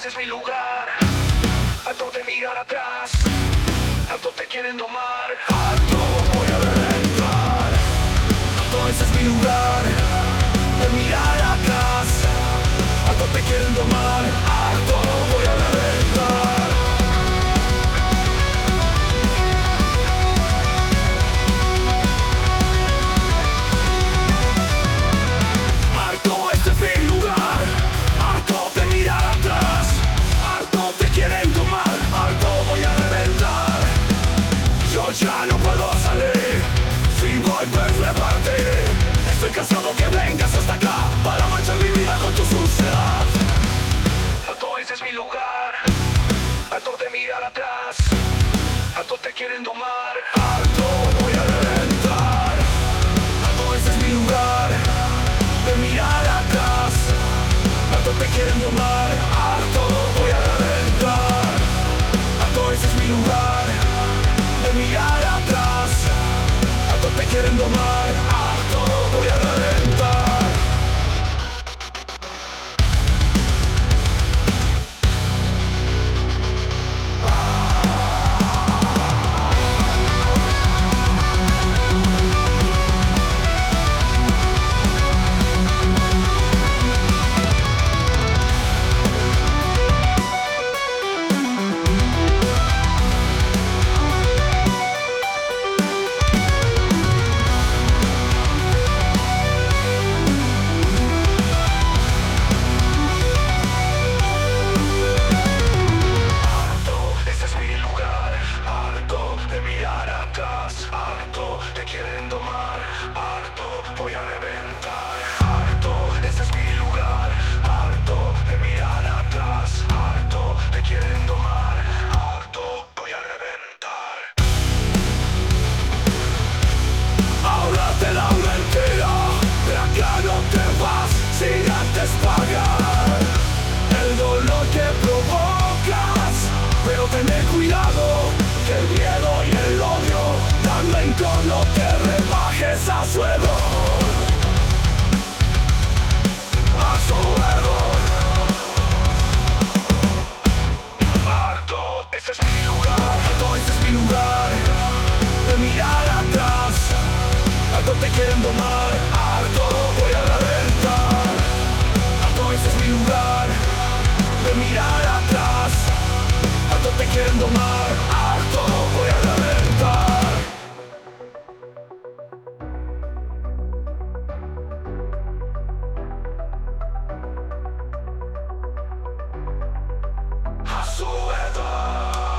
ese es mi lugar. Harto de mirar atrás, harto te quieren domar. Harto voy a reventar. Harto ese es mi lugar. De mirar atrás, harto te quieren domar. Harto voy a reventar. Harto este es mi lugar. Harto de mirar atrás, harto te quieren domar. Harto voy a reventar. Yo ya no puedo salir sin golpes repartir. Estoy cansado que vengas hasta acá para manchar mi vida con tu suciedad. Harto ese es mi lugar. Harto de mirar atrás, harto te quieren domar. Harto voy a reventar. Harto ese es mi lugar. De mirar atrás, harto te quieren domar. Harto voy a reventar. Harto ese es mi lugar. De mirar atrás, harto te quieren domar. Harto voy a reventar. Harto te quieren domar, harto voy a reventar. Harto, ese es mi lugar. Harto de mirar atrás, harto te quieren domar. Harto voy a reventar. Ahora te la mentira, de acá no te vas sin antes pagar el dolor que provocas. Pero ten cuidado, que el miedo y el odio también no te rebajes a su error. A su error. Harto, ese es mi lugar. Harto, ese es mi lugar. De mirar atrás, harto te quieren domar. Harto voy a reventar. Harto, ese es mi lugar. De mirar atrás, harto te quieren domar. Harto voy a reventar. A su edad.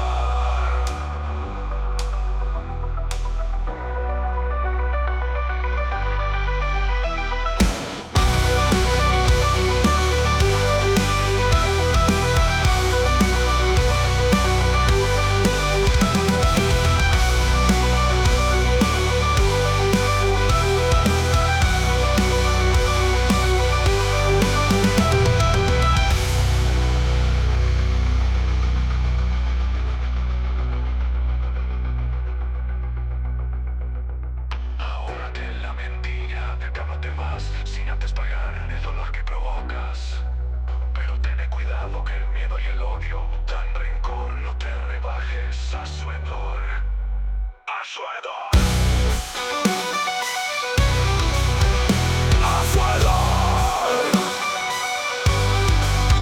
Sin antes pagar el dolor que provocas. Pero ten cuidado que el miedo y el odio dan rencor. No te rebajes a su hedor. A su hedor.